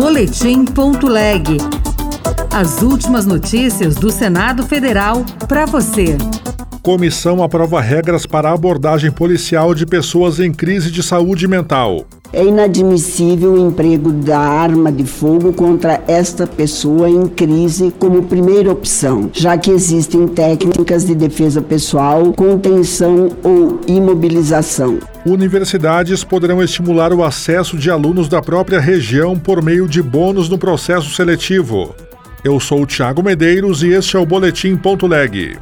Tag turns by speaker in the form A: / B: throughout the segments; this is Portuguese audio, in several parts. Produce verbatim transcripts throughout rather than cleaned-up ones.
A: boletim ponto leg. As últimas notícias do Senado Federal para você.
B: Comissão aprova regras para a abordagem policial de pessoas em crise de saúde mental.
C: É inadmissível o emprego da arma de fogo contra esta pessoa em crise como primeira opção, já que existem técnicas de defesa pessoal, contenção ou imobilização.
B: Universidades poderão estimular o acesso de alunos da própria região por meio de bônus no processo seletivo. Eu sou o Thiago Medeiros e este é o boletim ponto leg.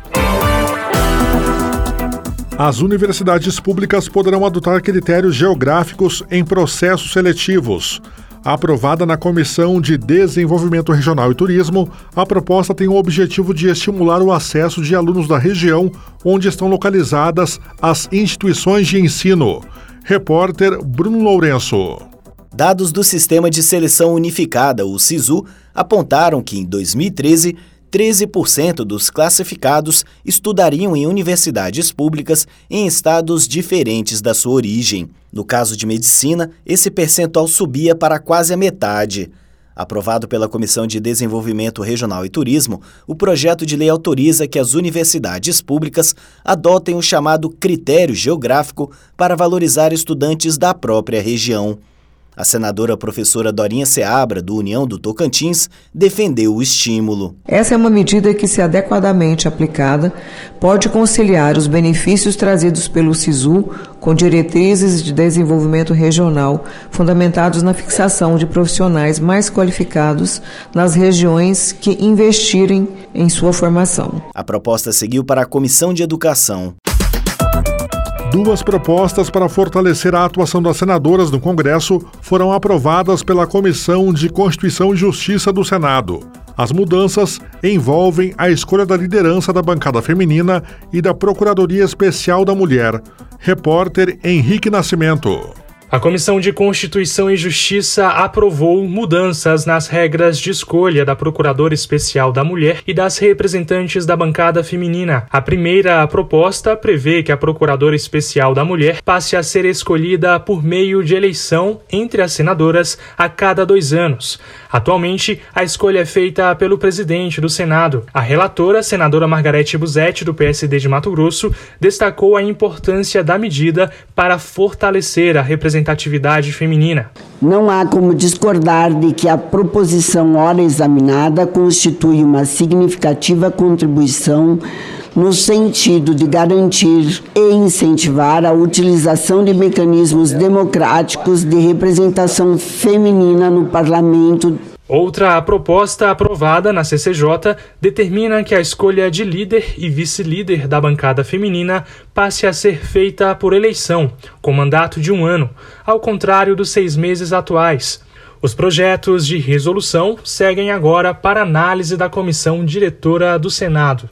B: As universidades públicas poderão adotar critérios geográficos em processos seletivos. Aprovada na Comissão de Desenvolvimento Regional e Turismo, a proposta tem o objetivo de estimular o acesso de alunos da região onde estão localizadas as instituições de ensino. Repórter Bruno Lourenço.
D: Dados do Sistema de Seleção Unificada, o SISU, apontaram que em dois mil e treze, treze por cento dos classificados estudariam em universidades públicas em estados diferentes da sua origem. No caso de medicina, esse percentual subia para quase a metade. Aprovado pela Comissão de Desenvolvimento Regional e Turismo, o projeto de lei autoriza que as universidades públicas adotem o chamado critério geográfico para valorizar estudantes da própria região. A senadora professora Dorinha Seabra, do União do Tocantins, defendeu o estímulo.
E: Essa é uma medida que, se adequadamente aplicada, pode conciliar os benefícios trazidos pelo SISU com diretrizes de desenvolvimento regional fundamentados na fixação de profissionais mais qualificados nas regiões que investirem em sua formação.
D: A proposta seguiu para a Comissão de Educação.
B: Duas propostas para fortalecer a atuação das senadoras no Congresso foram aprovadas pela Comissão de Constituição e Justiça do Senado. As mudanças envolvem a escolha da liderança da bancada feminina e da Procuradoria Especial da Mulher. Repórter Henrique Nascimento.
F: A Comissão de Constituição e Justiça aprovou mudanças nas regras de escolha da Procuradora Especial da Mulher e das representantes da bancada feminina. A primeira proposta prevê que a Procuradora Especial da Mulher passe a ser escolhida por meio de eleição entre as senadoras a cada dois anos. Atualmente, a escolha é feita pelo presidente do Senado. A relatora, senadora Margarete Busetti, do P S D de Mato Grosso, destacou a importância da medida para fortalecer a representatividade feminina.
C: Não há como discordar de que a proposição ora examinada constitui uma significativa contribuição no sentido de garantir e incentivar a utilização de mecanismos democráticos de representação feminina no parlamento.
F: Outra proposta aprovada na C C J determina que a escolha de líder e vice-líder da bancada feminina passe a ser feita por eleição, com mandato de um ano, ao contrário dos seis meses atuais. Os projetos de resolução seguem agora para análise da Comissão Diretora do Senado.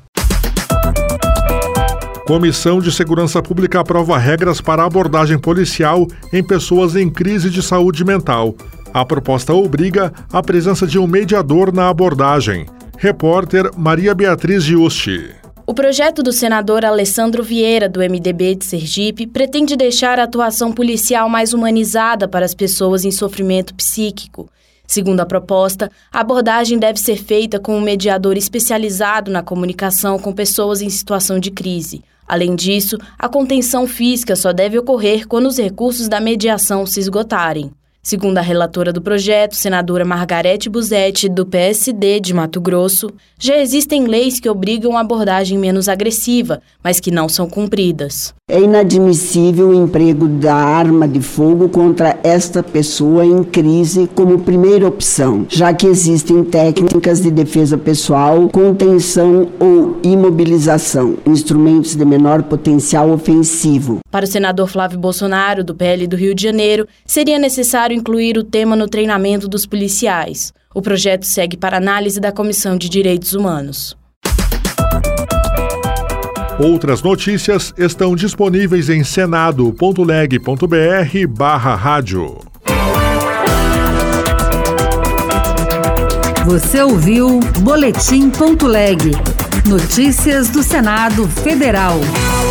B: Comissão de Segurança Pública aprova regras para a abordagem policial em pessoas em crise de saúde mental. A proposta obriga a presença de um mediador na abordagem. Repórter Maria Beatriz Giusti.
G: O projeto do senador Alessandro Vieira, do M D B de Sergipe, pretende deixar a atuação policial mais humanizada para as pessoas em sofrimento psíquico. Segundo a proposta, a abordagem deve ser feita com um mediador especializado na comunicação com pessoas em situação de crise. Além disso, a contenção física só deve ocorrer quando os recursos da mediação se esgotarem. Segundo a relatora do projeto, senadora Margarete Busetti, do P S D de Mato Grosso, já existem leis que obrigam a abordagem menos agressiva, mas que não são cumpridas.
C: É inadmissível o emprego da arma de fogo contra esta pessoa em crise como primeira opção, já que existem técnicas de defesa pessoal, contenção ou imobilização, instrumentos de menor potencial ofensivo.
G: Para o senador Flávio Bolsonaro, do P L do Rio de Janeiro, seria necessário incluir o tema no treinamento dos policiais. O projeto segue para análise da Comissão de Direitos Humanos.
B: Outras notícias estão disponíveis em senado ponto leg ponto br barra rádio.
A: Você ouviu Boletim ponto leg. Notícias do Senado Federal.